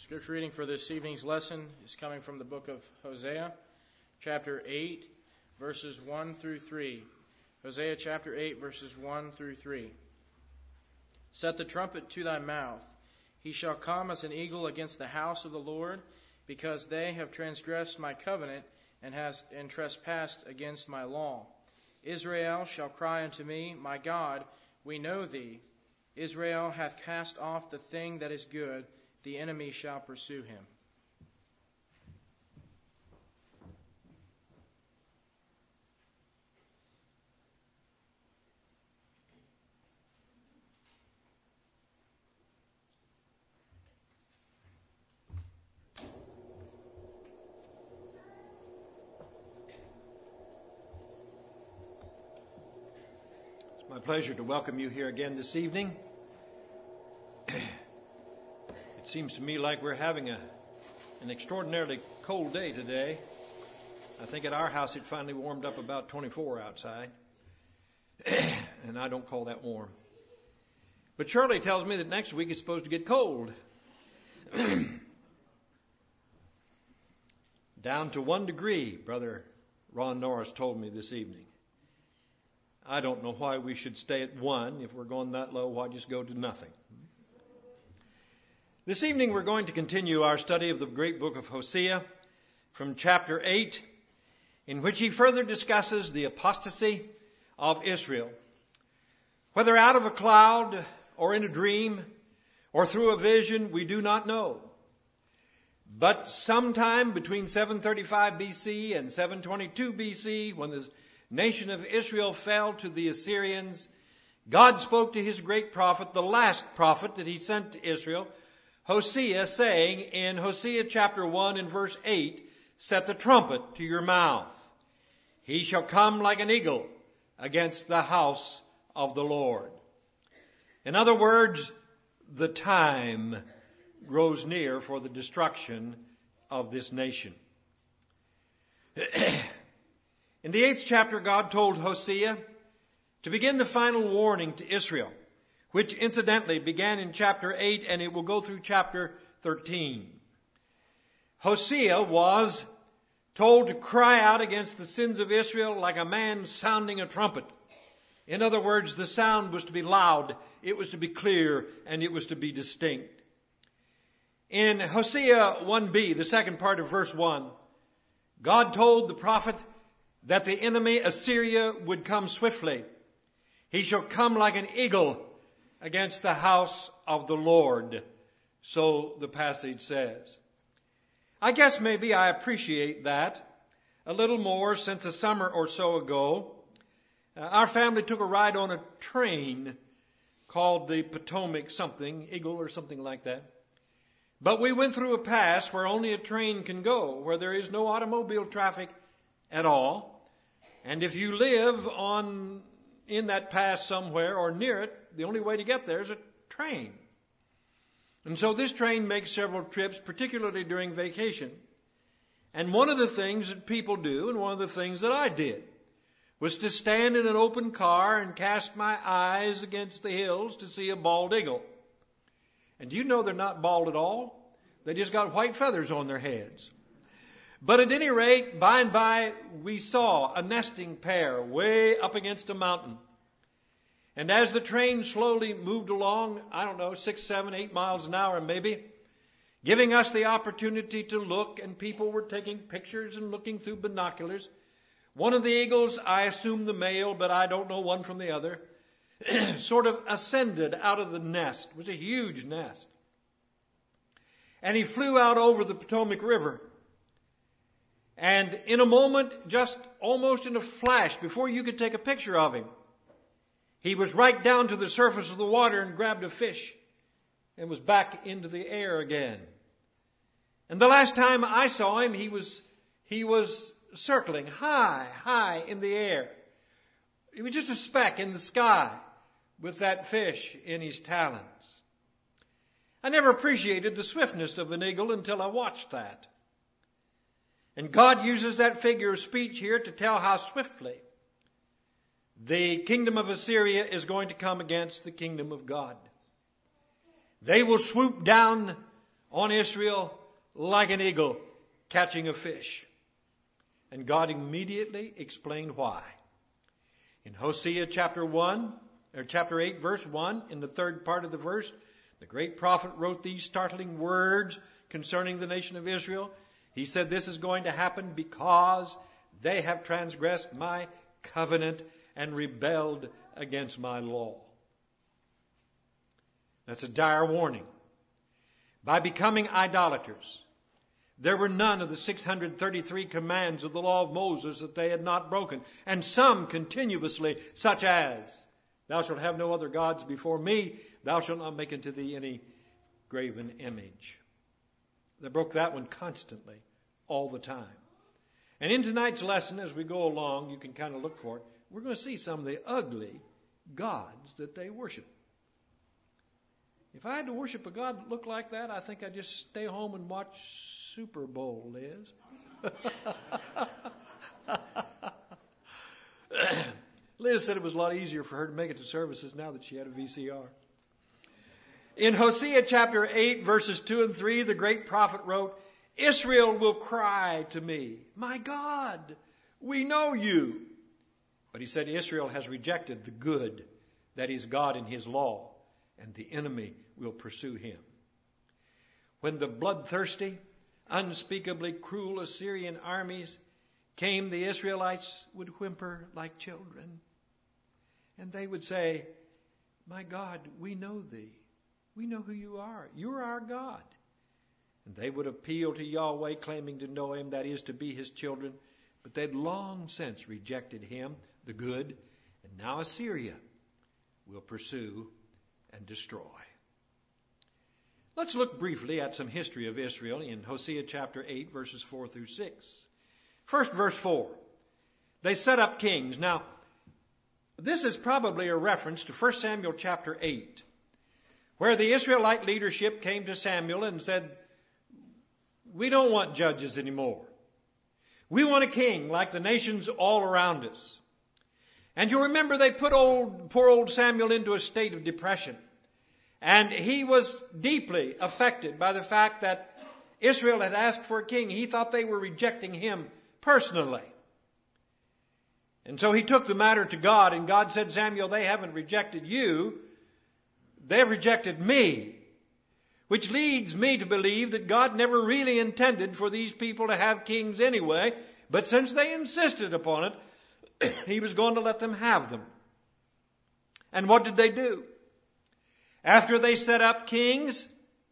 Scripture reading for this evening's lesson is coming from the book of Hosea, chapter 8, verses 1 through 3. Hosea chapter 8, verses 1 through 3. Set the trumpet to thy mouth. He shall come as an eagle against the house of the Lord, because they have transgressed my covenant and trespassed against my law. Israel shall cry unto me, My God, we know thee. Israel hath cast off the thing that is good. The enemy shall pursue him. It's my pleasure to welcome you here again this evening. It seems to me like we're having an extraordinarily cold day today. I think at our house it finally warmed up about 24 outside. And I don't call that warm. But Shirley tells me that next week it's supposed to get cold. Down to 1 degree, Brother Ron Norris told me this evening. I don't know why we should stay at 1. If we're going that low, why just go to nothing? This evening we're going to continue our study of the great book of Hosea from chapter 8, in which he further discusses the apostasy of Israel. Whether out of a cloud or in a dream or through a vision, we do not know. But sometime between 735 BC and 722 BC, when the nation of Israel fell to the Assyrians, God spoke to his great prophet, the last prophet that he sent to Israel, Hosea, saying in Hosea chapter 1 and verse 8, Set the trumpet to your mouth. He shall come like an eagle against the house of the Lord. In other words, the time grows near for the destruction of this nation. In the 8th chapter, God told Hosea to begin the final warning to Israel, which incidentally began in chapter 8 and it will go through chapter 13. Hosea was told to cry out against the sins of Israel like a man sounding a trumpet. In other words, the sound was to be loud, it was to be clear, and it was to be distinct. In Hosea 1b, the second part of verse 1, God told the prophet that the enemy Assyria would come swiftly. He shall come like an eagle against the house of the Lord, so the passage says. I guess maybe I appreciate that a little more since a summer or so ago. Our family took a ride on a train called the Potomac something, Eagle or something like that. But we went through a pass where only a train can go, where there is no automobile traffic at all. And if you live in that pass somewhere or near it, the only way to get there is a train. And so this train makes several trips, particularly during vacation. And one of the things that people do, and one of the things that I did, was to stand in an open car and cast my eyes against the hills to see a bald eagle. And do you know they're not bald at all? They just got white feathers on their heads. But at any rate, by and by, we saw a nesting pair way up against a mountain. And as the train slowly moved along, 6, 7, 8 miles an hour maybe, giving us the opportunity to look, and people were taking pictures and looking through binoculars, one of the eagles, I assume the male, but I don't know one from the other, sort of ascended out of the nest. It was a huge nest. And he flew out over the Potomac River. And in a moment, just almost in a flash, before you could take a picture of him, he was right down to the surface of the water and grabbed a fish and was back into the air again. And the last time I saw him, he was circling high in the air. It was just a speck in the sky with that fish in his talons. I never appreciated the swiftness of an eagle until I watched that. And God uses that figure of speech here to tell how swiftly the kingdom of Assyria is going to come against the kingdom of God. They will swoop down on Israel like an eagle catching a fish. And God immediately explained why. In Hosea chapter 8, verse 1, in the third part of the verse, the great prophet wrote these startling words concerning the nation of Israel. He said, this is going to happen because they have transgressed my covenant and rebelled against my law. That's a dire warning. By becoming idolaters, there were none of the 633 commands of the law of Moses that they had not broken, and some continuously, such as, thou shalt have no other gods before me, thou shalt not make unto thee any graven image. They broke that one constantly, all the time. And in tonight's lesson, as we go along, you can kind of look for it, we're going to see some of the ugly gods that they worship. If I had to worship a God that looked like that, I think I'd just stay home and watch Super Bowl, Liz. Liz said it was a lot easier for her to make it to services now that she had a VCR. In Hosea chapter 8, verses 2 and 3, the great prophet wrote, Israel will cry to me, my God, we know you. But he said Israel has rejected the good, that is God in his law, and the enemy will pursue him. When the bloodthirsty, unspeakably cruel Assyrian armies came, the Israelites would whimper like children. And they would say, my God, we know thee. We know who you are. You're our God. And they would appeal to Yahweh, claiming to know him, that is, to be his children. But they'd long since rejected him, the good. And now Assyria will pursue and destroy. Let's look briefly at some history of Israel in Hosea chapter 8, verses 4 through 6. First, verse 4. They set up kings. Now, this is probably a reference to 1 Samuel chapter 8, where the Israelite leadership came to Samuel and said, we don't want judges anymore. We want a king like the nations all around us. And you remember they put poor old Samuel into a state of depression. And he was deeply affected by the fact that Israel had asked for a king. He thought they were rejecting him personally. And so he took the matter to God, and God said, Samuel, they haven't rejected you. They've rejected me. Which leads me to believe that God never really intended for these people to have kings anyway. But since they insisted upon it, he was going to let them have them. And what did they do? After they set up kings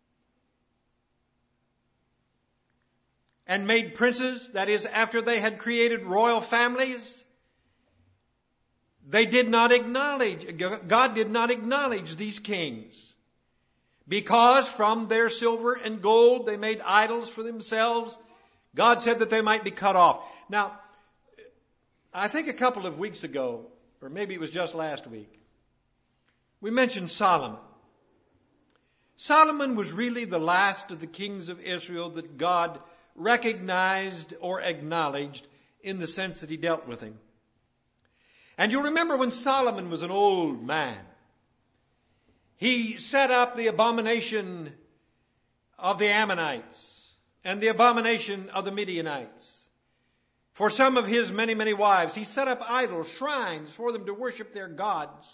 and made princes, that is, after they had created royal families, they did not acknowledge, God did not acknowledge these kings. Because from their silver and gold they made idols for themselves, God said that they might be cut off. Now, I think a couple of weeks ago, or maybe it was just last week, we mentioned Solomon. Solomon was really the last of the kings of Israel that God recognized or acknowledged in the sense that he dealt with him. And you'll remember when Solomon was an old man, he set up the abomination of the Ammonites and the abomination of the Midianites. For some of his many, many wives, he set up idols, shrines for them to worship their gods.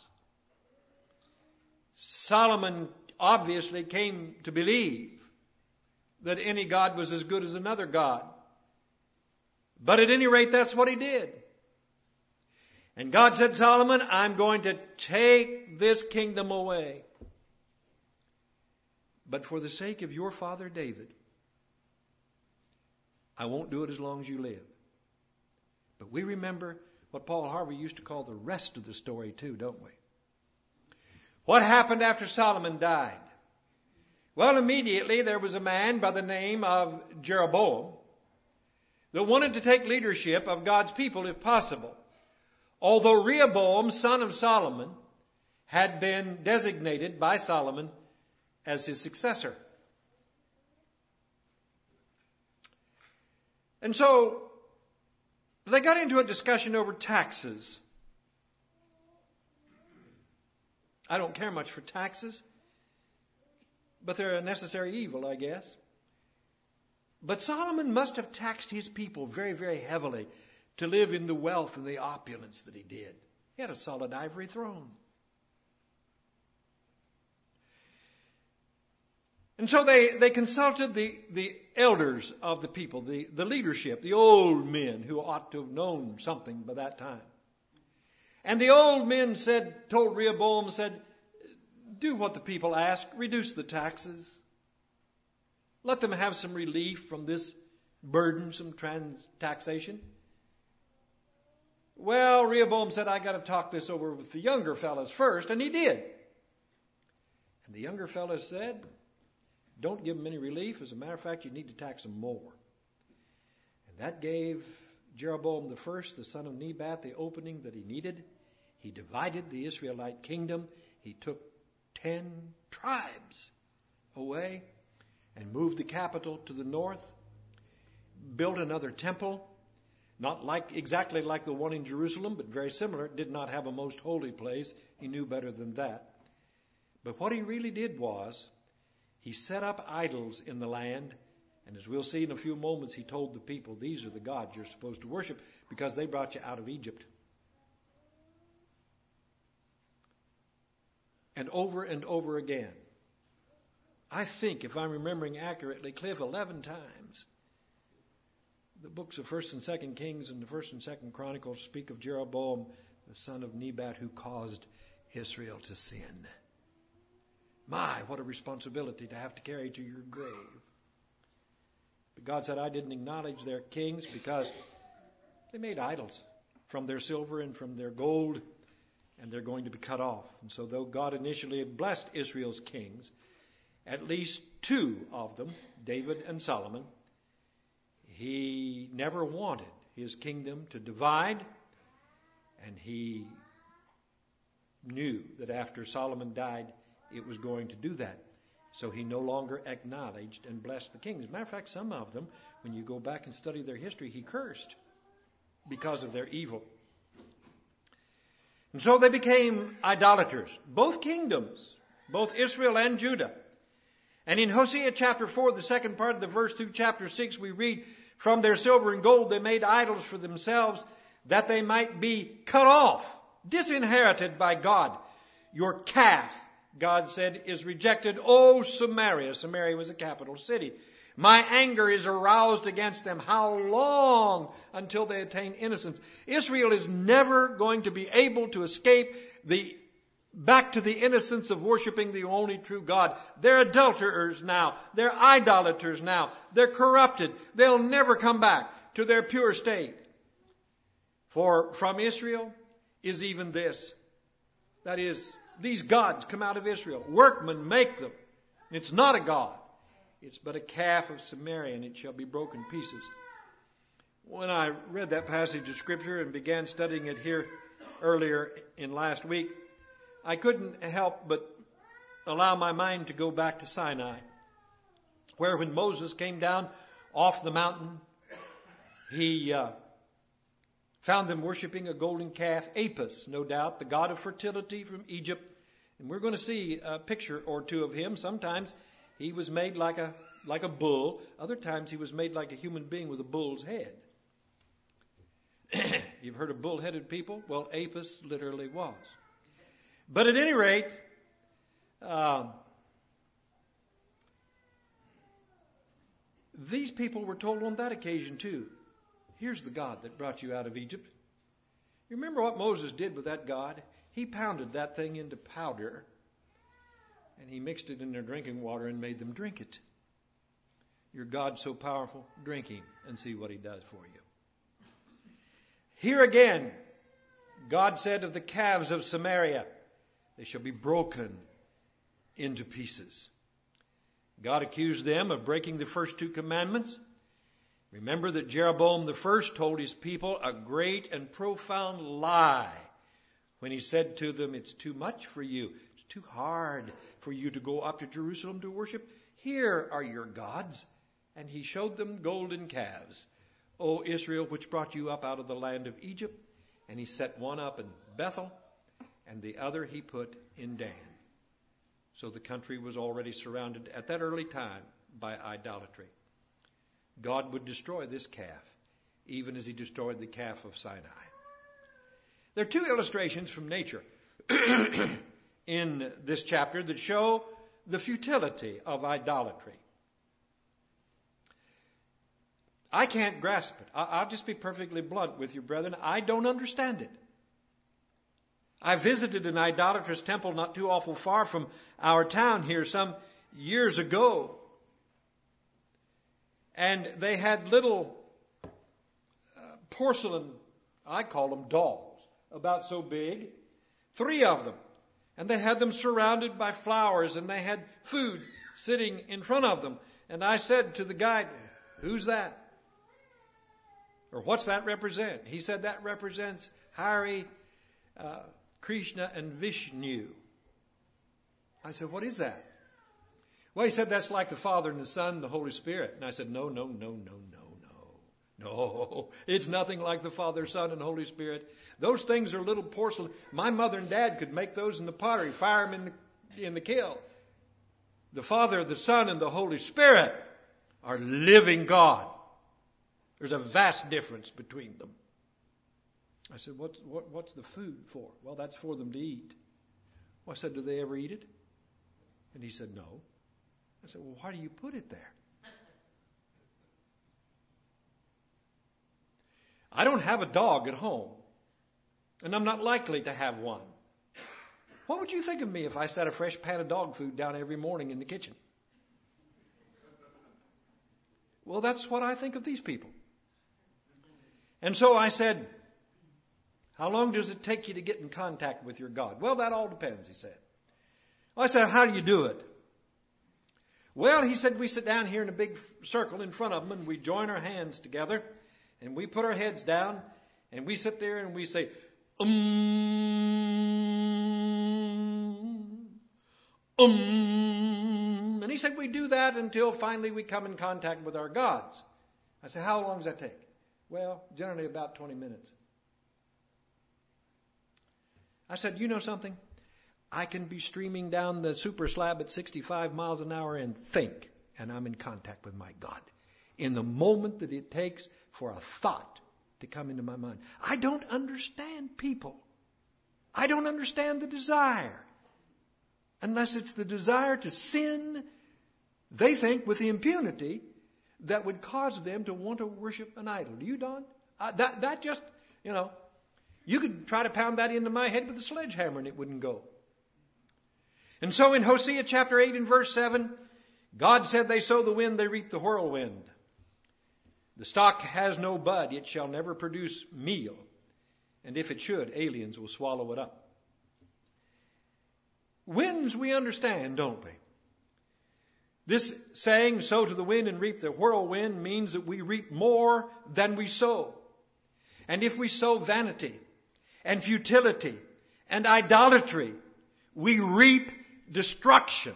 Solomon obviously came to believe that any god was as good as another god. But at any rate, that's what he did. And God said, Solomon, I'm going to take this kingdom away. But for the sake of your father David, I won't do it as long as you live. But we remember what Paul Harvey used to call the rest of the story too, don't we? What happened after Solomon died? Well, immediately there was a man by the name of Jeroboam that wanted to take leadership of God's people if possible. Although Rehoboam, son of Solomon, had been designated by Solomon as his successor. And so they got into a discussion over taxes. I don't care much for taxes. but they're a necessary evil, I guess. But Solomon must have taxed his people very, very heavily to live in the wealth and the opulence that he did. He had a solid ivory throne. And so they consulted the elders of the people, the leadership, the old men who ought to have known something by that time. And the old men told Rehoboam, do what the people ask, reduce the taxes. Let them have some relief from this burdensome taxation. Well, Rehoboam said, I got to talk this over with the younger fellas first, and he did. And the younger fellas said, don't give them any relief. As a matter of fact, you need to tax them more. And that gave Jeroboam I, the son of Nebat, the opening that he needed. He divided the Israelite kingdom. He took 10 tribes away and moved the capital to the north, built another temple, not exactly like the one in Jerusalem, but very similar. It did not have a most holy place. He knew better than that. But what he really did was, he set up idols in the land, and as we'll see in a few moments, he told the people, these are the gods you're supposed to worship because they brought you out of Egypt. And over again. I think, if I'm remembering accurately, Cliff, 11 times, the books of 1st and 2nd Kings and the 1st and 2nd Chronicles speak of Jeroboam, the son of Nebat, who caused Israel to sin. My, what a responsibility to have to carry to your grave. But God said, I didn't acknowledge their kings because they made idols from their silver and from their gold, and they're going to be cut off. And so though God initially had blessed Israel's kings, at least 2 of them, David and Solomon, he never wanted his kingdom to divide, and he knew that after Solomon died, it was going to do that. So he no longer acknowledged and blessed the kings. As a matter of fact, some of them, when you go back and study their history, he cursed because of their evil. And so they became idolaters, both kingdoms, both Israel and Judah. And in Hosea chapter 4, the second part of the verse through chapter 6, we read, from their silver and gold they made idols for themselves, that they might be cut off, disinherited by God. Your calf, God said, is rejected. O Samaria. Samaria was a capital city. My anger is aroused against them. How long until they attain innocence? Israel is never going to be able to escape back to the innocence of worshiping the only true God. They're adulterers now. They're idolaters now. They're corrupted. They'll never come back to their pure state. For from Israel is even this. That is, these gods come out of Israel. Workmen make them. It's not a god. It's but a calf of Samaria, and it shall be broken pieces. When I read that passage of Scripture and began studying it here earlier in last week, I couldn't help but allow my mind to go back to Sinai, where when Moses came down off the mountain, he found them worshiping a golden calf, Apis, no doubt, the god of fertility from Egypt. And we're going to see a picture or two of him. Sometimes he was made like a bull. Other times he was made like a human being with a bull's head. You've heard of bull-headed people? Well, Apis literally was. But at any rate, these people were told on that occasion too, here's the God that brought you out of Egypt. You remember what Moses did with that God? He pounded that thing into powder, and he mixed it in their drinking water and made them drink it. Your God's so powerful, drink him and see what he does for you. Here again, God said of the calves of Samaria, they shall be broken into pieces. God accused them of breaking the first 2 commandments. Remember that Jeroboam the first told his people a great and profound lie when he said to them, it's too much for you. It's too hard for you to go up to Jerusalem to worship. Here are your gods. And he showed them golden calves. O Israel, which brought you up out of the land of Egypt. And he set one up in Bethel, and the other he put in Dan. So the country was already surrounded at that early time by idolatry. God would destroy this calf, even as he destroyed the calf of Sinai. There are two illustrations from nature in this chapter that show the futility of idolatry. I can't grasp it. I'll just be perfectly blunt with you, brethren. I don't understand it. I visited an idolatrous temple not too awful far from our town here some years ago. And they had little porcelain, I call them dolls, about so big, 3 of them. And they had them surrounded by flowers, and they had food sitting in front of them. And I said to the guide, "Who's that? Or what's that represent?" He said, "That represents Hari, Krishna, and Vishnu." I said, "What is that?" Well, he said, "That's like the Father and the Son and the Holy Spirit." And I said, No, it's nothing like the Father, Son, and Holy Spirit. Those things are little porcelain. My mother and dad could make those in the pottery, fire them in the kiln. The Father, the Son, and the Holy Spirit are living God. There's a vast difference between them. I said, what's the food for? Well, that's for them to eat. Well, I said, "Do they ever eat it?" And he said, "No." I said, "Well, why do you put it there?" I don't have a dog at home, and I'm not likely to have one. What would you think of me if I set a fresh pan of dog food down every morning in the kitchen? Well, that's what I think of these people. And so I said, "How long does it take you to get in contact with your God?" "Well, that all depends," he said. Well, I said, "How do you do it?" Well, he said, "We sit down here in a big circle in front of him, and we join our hands together, and we put our heads down, and we sit there and we say, And he said, "We do that until finally we come in contact with our gods." I said, "How long does that take?" "Well, generally about 20 minutes. I said, "You know something? I can be streaming down the super slab at 65 miles an hour and think, and I'm in contact with my God in the moment that it takes for a thought to come into my mind." I don't understand people. I don't understand the desire. Unless it's the desire to sin, they think with the impunity that would cause them to want to worship an idol. Do you, Don? That just, you could try to pound that into my head with a sledgehammer and it wouldn't go. And so in Hosea chapter 8 and verse 7, God said, "They sow the wind, they reap the whirlwind. The stalk has no bud, it shall never produce meal. And if it should, aliens will swallow it up." Winds we understand, don't we? This saying, "sow to the wind and reap the whirlwind," means that we reap more than we sow. And if we sow vanity and futility and idolatry, we reap destruction.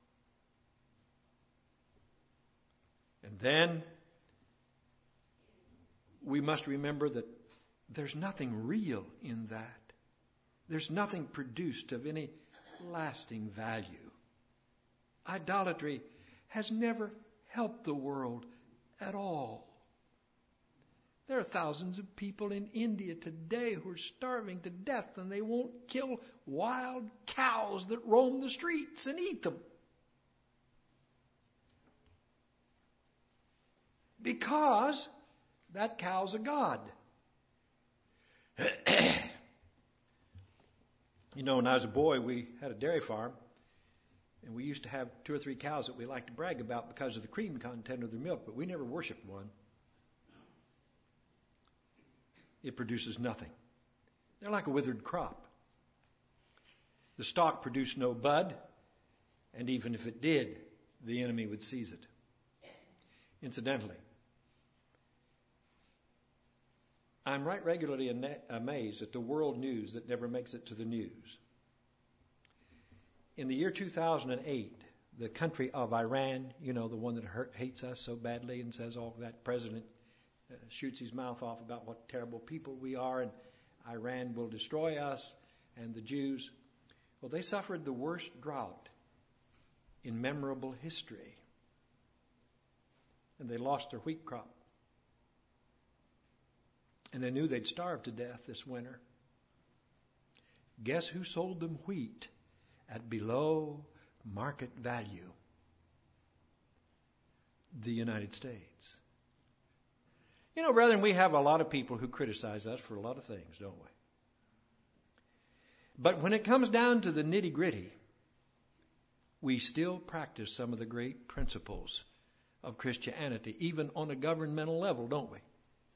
And then we must remember that there's nothing real in that. There's nothing produced of any lasting value. Idolatry has never helped the world at all. There are thousands of people in India today who are starving to death, and they won't kill wild cows that roam the streets and eat them. Because that cow's a god. When I was a boy, we had a dairy farm, and we used to have 2 or 3 cows that we liked to brag about because of the cream content of their milk, but we never worshipped one. It produces nothing. They're like a withered crop. The stalk produced no bud, and even if it did, the enemy would seize it. Incidentally, I'm right regularly amazed at the world news that never makes it to the news. In the year 2008, the country of Iran, the one that hates us so badly and says all that, president shoots his mouth off about what terrible people we are and Iran will destroy us and the Jews. Well, they suffered the worst drought in memorable history. And they lost their wheat crop. And they knew they'd starve to death this winter. Guess who sold them wheat at below market value? The United States. You know, brethren, we have a lot of people who criticize us for a lot of things, don't we? But when it comes down to the nitty-gritty, we still practice some of the great principles of Christianity, even on a governmental level, don't we?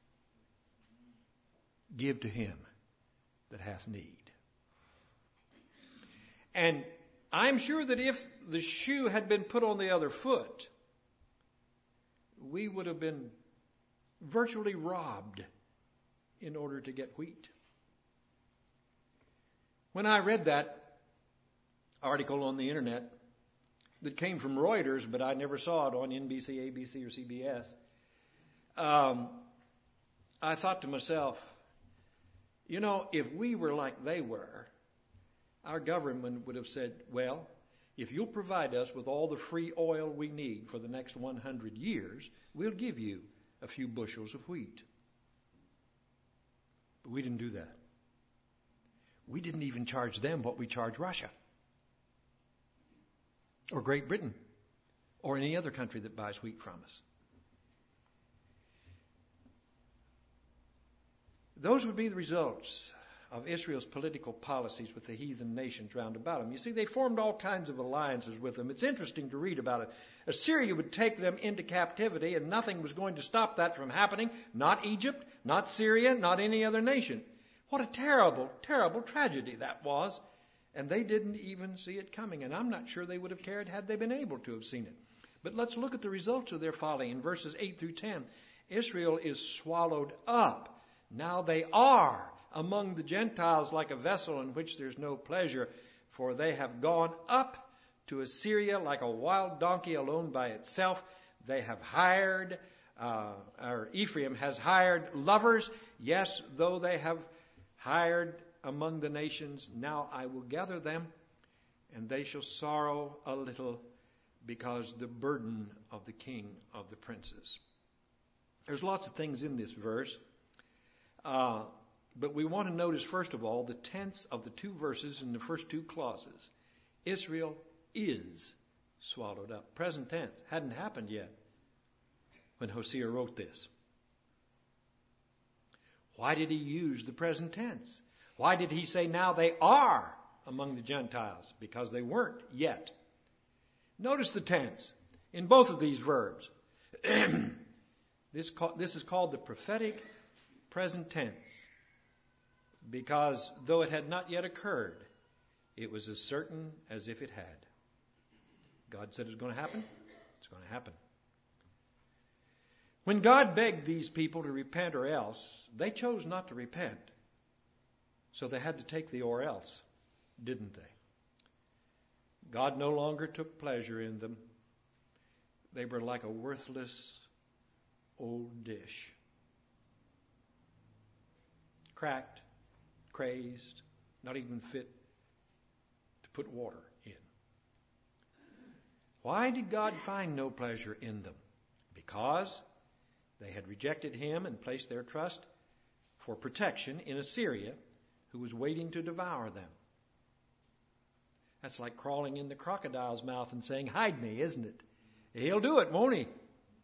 Give to him that hath need. And I'm sure that if the shoe had been put on the other foot, we would have been virtually robbed in order to get wheat. When I read that article on the internet that came from Reuters, but I never saw it on NBC, ABC, or CBS, I thought to myself, you know, if we were like they were, our government would have said, well, if you'll provide us with all the free oil we need for the next 100 years, we'll give you a few bushels of wheat. But we didn't do that. We didn't even charge them what we charge Russia or Great Britain or any other country that buys wheat from us. Those would be the results of Israel's political policies with the heathen nations round about them. You see, they formed all kinds of alliances with them. It's interesting to read about it. Assyria would take them into captivity, and nothing was going to stop that from happening. Not Egypt, not Syria, not any other nation. What a terrible, terrible tragedy that was. And they didn't even see it coming. And I'm not sure they would have cared had they been able to have seen it. But let's look at the results of their folly in verses 8 through 10. Israel is swallowed up. Now they are among the Gentiles like a vessel in which there's no pleasure, for they have gone up to Assyria like a wild donkey alone by itself. They have hired, Ephraim has hired lovers. Yes, though they have hired among the nations, now I will gather them, and they shall sorrow a little because the burden of the king of the princes. There's lots of things in this verse. But we want to notice, first of all, the tense of the two verses in the first two clauses. Israel is swallowed up. Present tense. Hadn't happened yet when Hosea wrote this. Why did he use the present tense? Why did he say now they are among the Gentiles? Because they weren't yet. Notice the tense in both of these verbs. This is called the prophetic present tense, because though it had not yet occurred, it was as certain as if it had. God said it was going to happen. It's going to happen. When God begged these people to repent or else, they chose not to repent. So they had to take the or else, didn't they? God no longer took pleasure in them. They were like a worthless old dish. Cracked, crazed, not even fit to put water in. Why did God find no pleasure in them? Because they had rejected him and placed their trust for protection in Assyria, who was waiting to devour them. That's like crawling in the crocodile's mouth and saying, hide me, isn't it? He'll do it, won't he?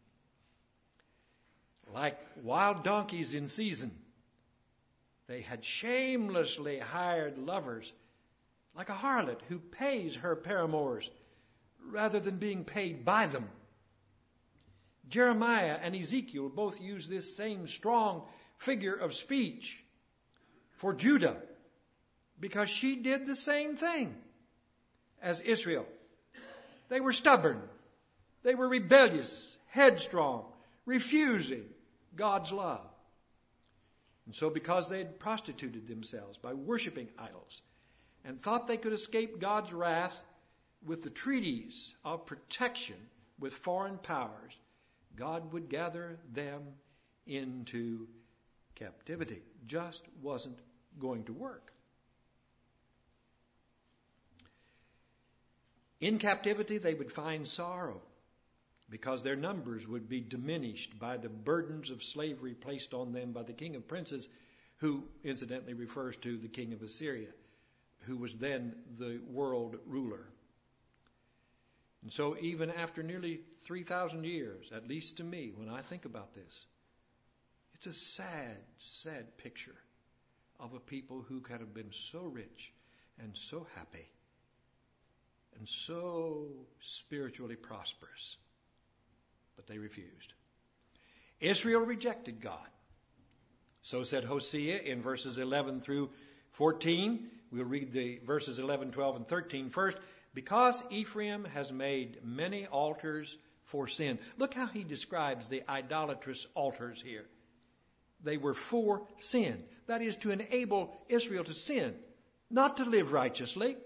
Like wild donkeys in season. They had shamelessly hired lovers, like a harlot who pays her paramours rather than being paid by them. Jeremiah and Ezekiel both use this same strong figure of speech for Judah, because she did the same thing as Israel. They were stubborn. They were rebellious, headstrong, refusing God's love. And so because they had prostituted themselves by worshiping idols and thought they could escape God's wrath with the treaties of protection with foreign powers, God would gather them into captivity. Just wasn't going to work. In captivity, they would find sorrow because their numbers would be diminished by the burdens of slavery placed on them by the king of princes, who incidentally refers to the king of Assyria, who was then the world ruler. And so even after nearly 3,000 years, at least to me, when I think about this, it's a sad, sad picture of a people who could have been so rich and so happy and so spiritually prosperous. But they refused. Israel rejected God. So said Hosea in verses 11 through 14. We'll read the verses 11, 12, and 13 first. Because Ephraim has made many altars for sin. Look how he describes the idolatrous altars here. They were for sin. That is, to enable Israel to sin, not to live righteously.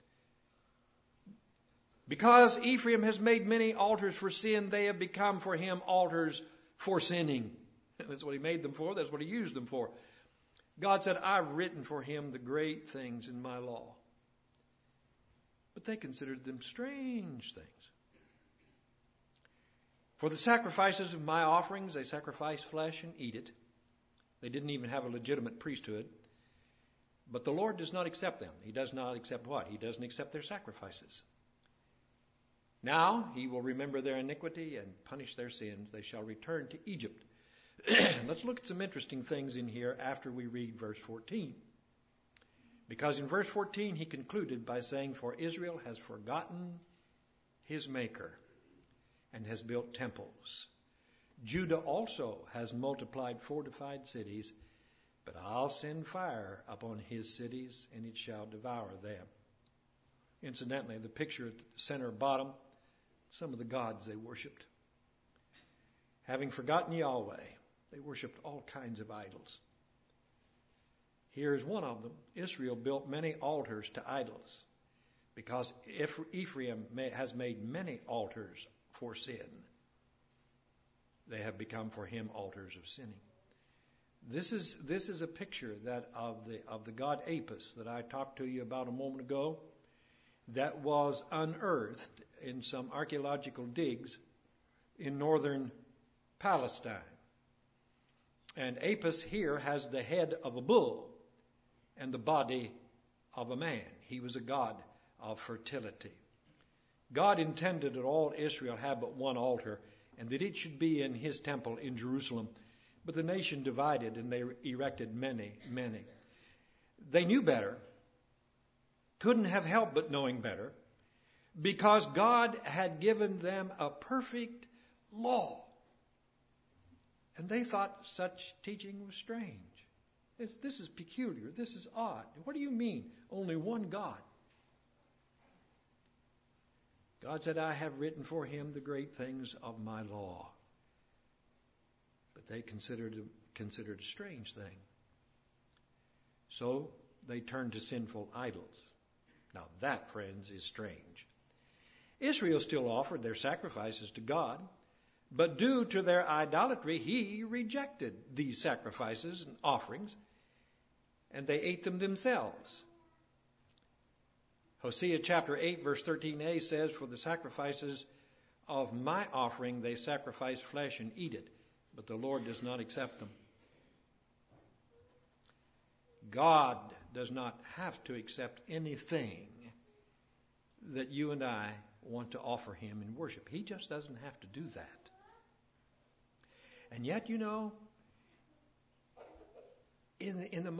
Because Ephraim has made many altars for sin, they have become for him altars for sinning. That's what he made them for. That's what he used them for. God said, I've written for him the great things in my law. But they considered them strange things. For the sacrifices of my offerings, they sacrifice flesh and eat it. They didn't even have a legitimate priesthood. But the Lord does not accept them. He does not accept what? He doesn't accept their sacrifices. Now he will remember their iniquity and punish their sins. They shall return to Egypt. Let's look at some interesting things in here after we read verse 14. Because in verse 14 he concluded by saying, For Israel has forgotten his Maker and has built temples. Judah also has multiplied fortified cities, but I'll send fire upon his cities, and it shall devour them. Incidentally, the picture at the center bottom, some of the gods they worshipped. Having forgotten Yahweh, they worshipped all kinds of idols. Here is one of them. Israel built many altars to idols, because Ephraim has made many altars for sin. They have become for him altars of sinning. This is a picture that of the god Apis that I talked to you about a moment ago, that was unearthed in some archaeological digs in northern Palestine. And Apis here has the head of a bull and the body of a man. He was a god of fertility. God intended that all Israel have but one altar, and that it should be in his temple in Jerusalem. But the nation divided, and they erected many, many. They knew better, couldn't have helped but knowing better, because God had given them a perfect law. And they thought such teaching was strange. This is peculiar. This is odd. What do you mean? Only one God. God said, I have written for him the great things of my law. But they considered a strange thing. So they turned to sinful idols. Now that, friends, is strange. Israel still offered their sacrifices to God, but due to their idolatry, he rejected these sacrifices and offerings, and they ate them themselves. Hosea chapter 8, verse 13a says, For the sacrifices of my offering they sacrifice flesh and eat it, but the Lord does not accept them. God does not have to accept anything that you and I want to offer him in worship. He just doesn't have to do that. And yet, you know, in the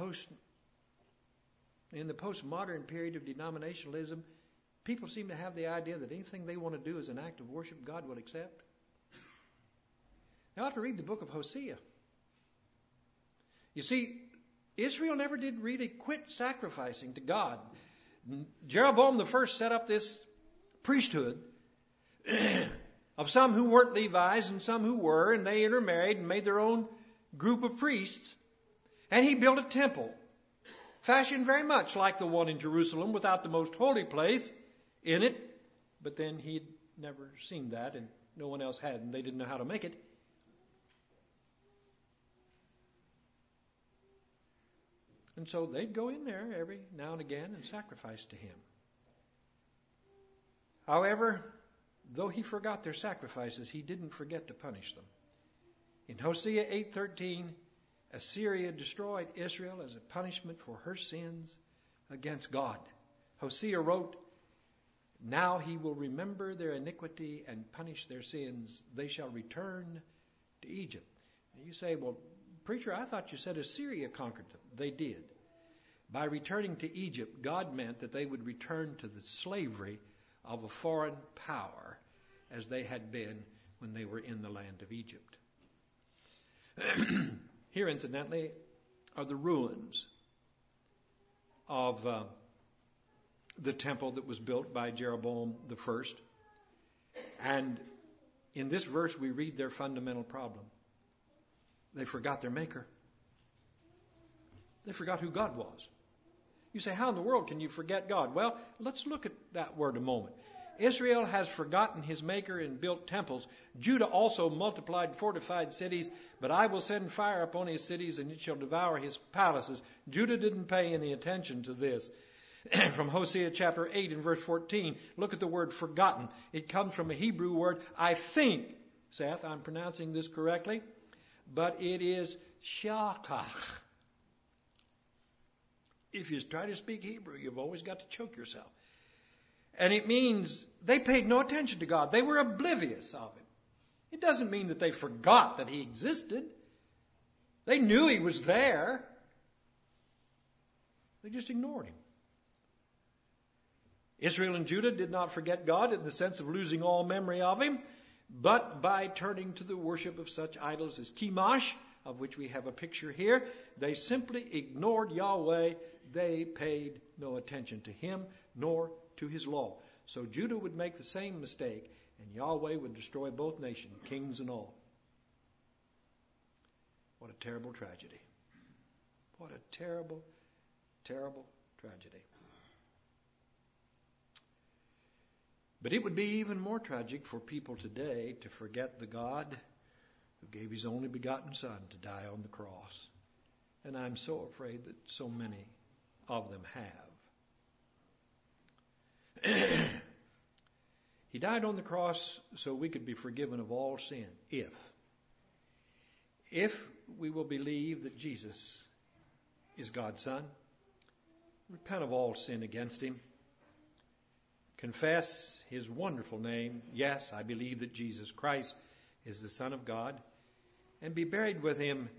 postmodern period of denominationalism, people seem to have the idea that anything they want to do as an act of worship, God will accept. Now, I have to read the book of Hosea. You see, Israel never did really quit sacrificing to God. Jeroboam the first set up this priesthood of some who weren't Levites and some who were, and they intermarried and made their own group of priests. And he built a temple, fashioned very much like the one in Jerusalem, without the most holy place in it. But then he'd never seen that, and no one else had, and they didn't know how to make it. And so they'd go in there every now and again and sacrifice to him. However, though he forgot their sacrifices, he didn't forget to punish them. In Hosea 8:13, Assyria destroyed Israel as a punishment for her sins against God. Hosea wrote, "Now he will remember their iniquity and punish their sins. They shall return to Egypt." And you say, "Well, preacher, I thought you said Assyria conquered them." They did. By returning to Egypt, God meant that they would return to the slavery of a foreign power as they had been when they were in the land of Egypt. Here, incidentally, are the ruins of the temple that was built by Jeroboam the first. And in this verse, we read their fundamental problem. They forgot their Maker. They forgot who God was. You say, how in the world can you forget God? Well, let's look at that word a moment. Israel has forgotten his Maker and built temples. Judah also multiplied fortified cities, but I will send fire upon his cities and it shall devour his palaces. Judah didn't pay any attention to this. From Hosea chapter 8 and verse 14, look at the word forgotten. It comes from a Hebrew word, I think, Seth, I'm pronouncing this correctly, but it is shakach. If you try to speak Hebrew, you've always got to choke yourself. And it means they paid no attention to God. They were oblivious of Him. It doesn't mean that they forgot that He existed. They knew He was there. They just ignored Him. Israel and Judah did not forget God in the sense of losing all memory of Him, but by turning to the worship of such idols as Chemosh, of which we have a picture here, they simply ignored Yahweh. They paid no attention to Him nor to His law. So Judah would make the same mistake, and Yahweh would destroy both nations, kings and all. What a terrible tragedy. What a terrible, terrible tragedy. But it would be even more tragic for people today to forget the God who gave His only begotten Son to die on the cross. And I'm so afraid that so many of them have. He died on the cross so we could be forgiven of all sin, if we will believe that Jesus is God's Son, repent of all sin against Him, confess His wonderful name, yes, I believe that Jesus Christ is the Son of God, and be buried with Him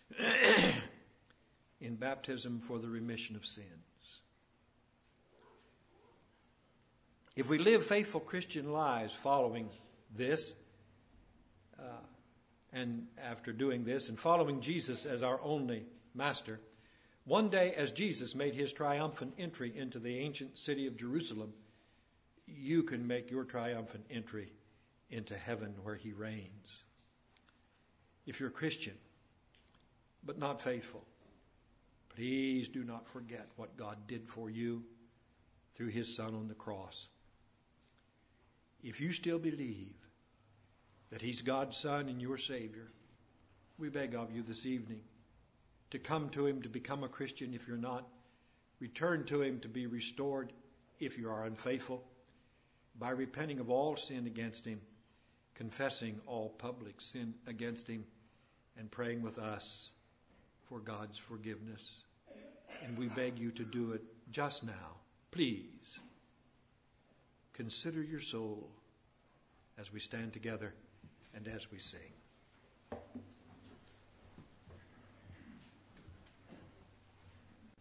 in baptism for the remission of sins. If we live faithful Christian lives following this, and after doing this and following Jesus as our only master, one day as Jesus made His triumphant entry into the ancient city of Jerusalem, you can make your triumphant entry into heaven where He reigns. If you're a Christian, but not faithful, please do not forget what God did for you through His Son on the cross. If you still believe that He's God's Son and your Savior, we beg of you this evening to come to Him to become a Christian if you're not. Return to Him to be restored if you are unfaithful, by repenting of all sin against Him, confessing all public sin against Him, and praying with us for God's forgiveness. And we beg you to do it just now. Please consider your soul as we stand together and as we sing.